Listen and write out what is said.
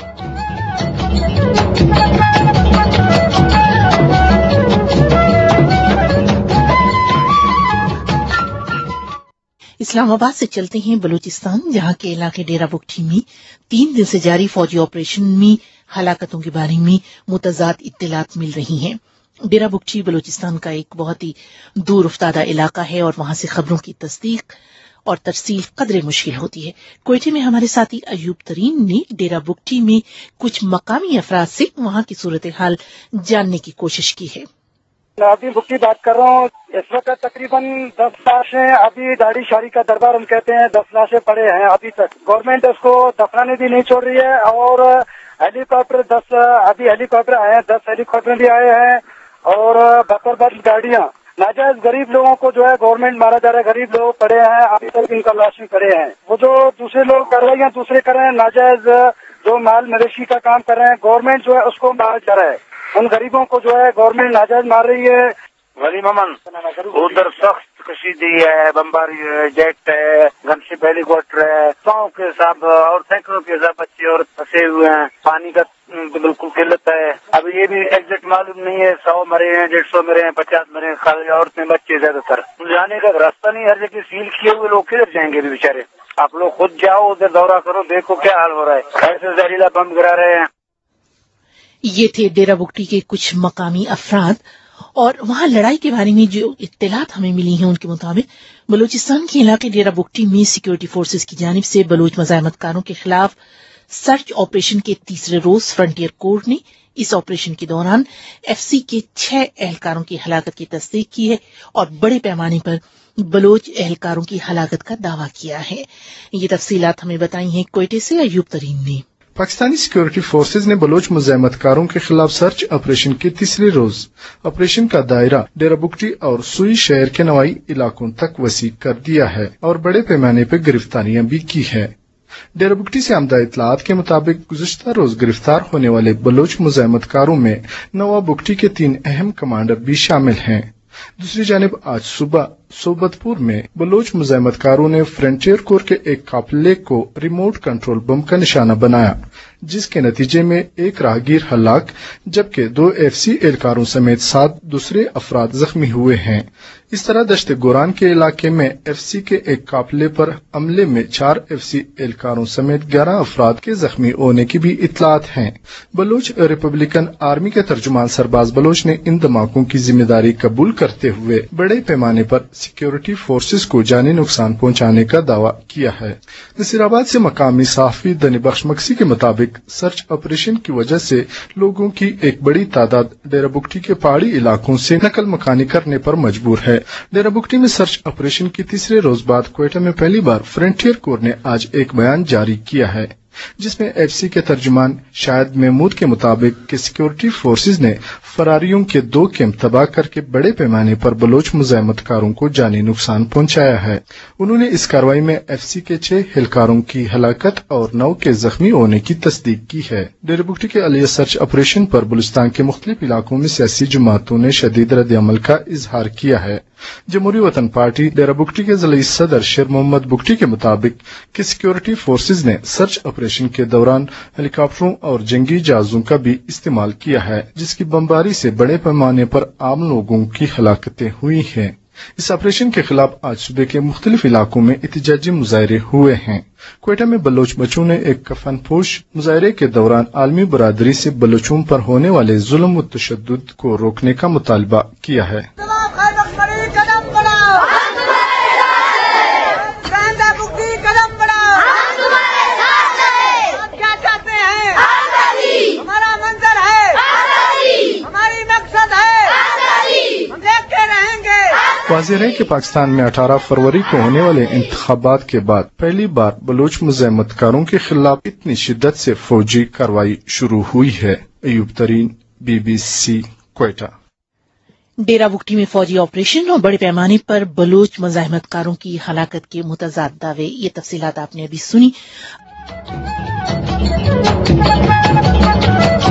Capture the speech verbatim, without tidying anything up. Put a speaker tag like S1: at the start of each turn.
S1: اسلام آباد سے چلتے ہیں بلوچستان، جہاں کے علاقے ڈیرہ بگٹی میں تین دن سے جاری فوجی آپریشن میں ہلاکتوں کے بارے میں متضاد اطلاعات مل رہی ہیں۔ ڈیرہ بگٹی بلوچستان کا ایک بہت ہی دور افتادہ علاقہ ہے اور وہاں سے خبروں کی تصدیق اور ترسیل قدرے مشکل ہوتی ہے۔ کوئٹے میں ہمارے ساتھی ایوب ترین نے ڈیرہ بگٹی میں کچھ مقامی افراد سے وہاں کی صورتحال جاننے کی کوشش کی ہے۔
S2: ابھی بگٹی بات کر رہا ہوں۔ اس وقت تقریباً دس لاشیں ابھی داڑھی شاری کا دربار ہم کہتے ہیں، دس لاشیں پڑے ہیں ابھی تک۔ گورنمنٹ اس کو دفنانے بھی نہیں چھوڑ رہی ہے اور ہیلی کاپٹر دس ابھی ہیلی کاپٹر آئے ہیں، دس ہیلی کاپٹر بھی آئے ہیں اور بہتر بہت گاڑیاں۔ ناجائز غریب لوگوں کو جو ہے گورنمنٹ مارا جا رہا ہے، غریب لوگ پڑے ہیں ابھی تک، ان کا لاشیں پڑے ہیں۔ وہ جو دوسرے لوگ کارروائیاں دوسرے کر رہے ہیں، ناجائز جو مال مویشی کا کام کر رہے ہیں، گورنمنٹ جو ہے اس کو مارا جا رہا ہے۔ ان غریبوں کو جو ہے گورنمنٹ ناجائز مار رہی ہے۔
S3: ولی ممن ادھر سخت کشیدگی ہے، بمباری ہے، جیٹ ہے، گن شپ ہیلی کاپٹر ہے، سو کے حساب اور سینکڑوں کے حساب بچے اور پھنسے ہوئے ہیں۔ پانی کا بالکل قلت ہے۔ اب یہ بھی ایگزیکٹ معلوم نہیں ہے، سو مرے ہیں، ڈیڑھ سو مرے ہیں، پچاس مرے ہیں، خالی عورتیں بچے زیادہ تر۔ جانے کا راستہ نہیں، ہر جگہ سیل کیے ہوئے لوگ کدھر جائیں گے بھی بیچارے؟ آپ لوگ خود جاؤ ادھر، دورہ کرو، دیکھو کیا حال ہو رہا ہے۔ ایسے زہریلا بم گرا رہے ہیں۔
S1: یہ تھے ڈیرہ بگٹی کے کچھ مقامی افراد، اور وہاں لڑائی کے بارے میں جو اطلاعات ہمیں ملی ہیں ان کے مطابق بلوچستان کے علاقے ڈیرہ بگٹی میں سیکورٹی فورسز کی جانب سے بلوچ مزاحمت کاروں کے خلاف سرچ آپریشن کے تیسرے روز فرنٹیئر کورٹ نے اس آپریشن کے دوران ایف سی کے چھ اہلکاروں کی ہلاکت کی تصدیق کی ہے اور بڑے پیمانے پر بلوچ اہلکاروں کی ہلاکت کا دعویٰ کیا ہے۔ یہ تفصیلات ہمیں بتائی ہیں کوئٹے سے ایوب ترین نے۔
S4: پاکستانی سیکورٹی فورسز نے بلوچ مزاحمت کاروں کے خلاف سرچ آپریشن کے تیسرے روز آپریشن کا دائرہ ڈیرہ بگٹی اور سوئی شہر کے نوائی علاقوں تک وسیع کر دیا ہے اور بڑے پیمانے پر گرفتاریاں بھی کی ہے۔ ڈیرہ بگٹی سے آمدہ اطلاعات کے مطابق گزشتہ روز گرفتار ہونے والے بلوچ مزاحمت کاروں میں نواب بگٹی کے تین اہم کمانڈر بھی شامل ہیں۔ دوسری جانب آج صبح صوبت پور میں بلوچ مزاحمت کاروں نے فرنٹیئر کور کے ایک قافلے کو ریموٹ کنٹرول بم کا نشانہ بنایا، جس کے نتیجے میں ایک راہگیر ہلاک جبکہ دو ایف سی اہلکاروں سمیت سات دوسرے افراد زخمی ہوئے ہیں۔ اس طرح دشت گوران کے علاقے میں ایف سی کے ایک قافلے پر حملے میں چار ایف سی اہلکاروں سمیت گیارہ افراد کے زخمی ہونے کی بھی اطلاعات ہیں۔ بلوچ ریپبلکن آرمی کے ترجمان سرباز بلوچ نے ان دھماکوں کی ذمہ داری قبول کرتے ہوئے بڑے پیمانے پر سیکورٹی فورسز کو جانی نقصان پہنچانے کا دعویٰ کیا ہے۔ نصیر آباد سے مقامی صحافی دنی بخش مکسی کے مطابق سرچ آپریشن کی وجہ سے لوگوں کی ایک بڑی تعداد ڈیرہ بگٹی کے پہاڑی علاقوں سے نقل مکانی کرنے پر مجبور ہے۔ ڈیرہ بگٹی میں سرچ آپریشن کی تیسرے روز بعد کوئٹہ میں پہلی بار فرنٹیئر کور نے آج ایک بیان جاری کیا ہے، جس میں ایف سی کے ترجمان شاہد محمود کے مطابق کہ سیکورٹی فورسز نے فراریوں کے دو کیمپ تباہ کر کے بڑے پیمانے پر بلوچ مزاحمت کاروں کو جانی نقصان پہنچایا ہے۔ انہوں نے اس کارروائی میں ایف سی کے چھ اہلکاروں کی ہلاکت اور نو کے زخمی ہونے کی تصدیق کی ہے۔ ڈیرہ بگٹی کے علیہ سرچ آپریشن پر بلوچستان کے مختلف علاقوں میں سیاسی جماعتوں نے شدید رد عمل کا اظہار کیا ہے۔ جمہوری وطن پارٹی ڈیرہ بگٹی کے ضلعی صدر شیر محمد بگٹی کے مطابق کہ سیکورٹی فورسز نے سرچ آپریشن کے دوران ہیلی کاپٹروں اور جنگی جہازوں کا بھی استعمال کیا ہے، جس کی بمباری سے بڑے پیمانے پر عام لوگوں کی ہلاکتیں ہوئی ہیں۔ اس آپریشن کے خلاف آج صوبے کے مختلف علاقوں میں احتجاجی مظاہرے ہوئے ہیں۔ کوئٹہ میں بلوچ بچوں نے ایک کفن پوش مظاہرے کے دوران عالمی برادری سے بلوچوں پر ہونے والے ظلم و تشدد کو روکنے کا مطالبہ کیا ہے۔ واضح ہے کہ پاکستان میں اٹھارہ فروری کو ہونے والے انتخابات کے بعد پہلی بار بلوچ مزاحمت کاروں کے خلاف اتنی شدت سے فوجی کارروائی شروع ہوئی ہے۔ Ayub Tareen, B B C, Quetta.
S1: Dera Bugti میں فوجی آپریشن اور بڑے پیمانے پر بلوچ مزاحمت کاروں کی ہلاکت کے متضاد دعوے، یہ تفصیلات آپ نے ابھی سنی۔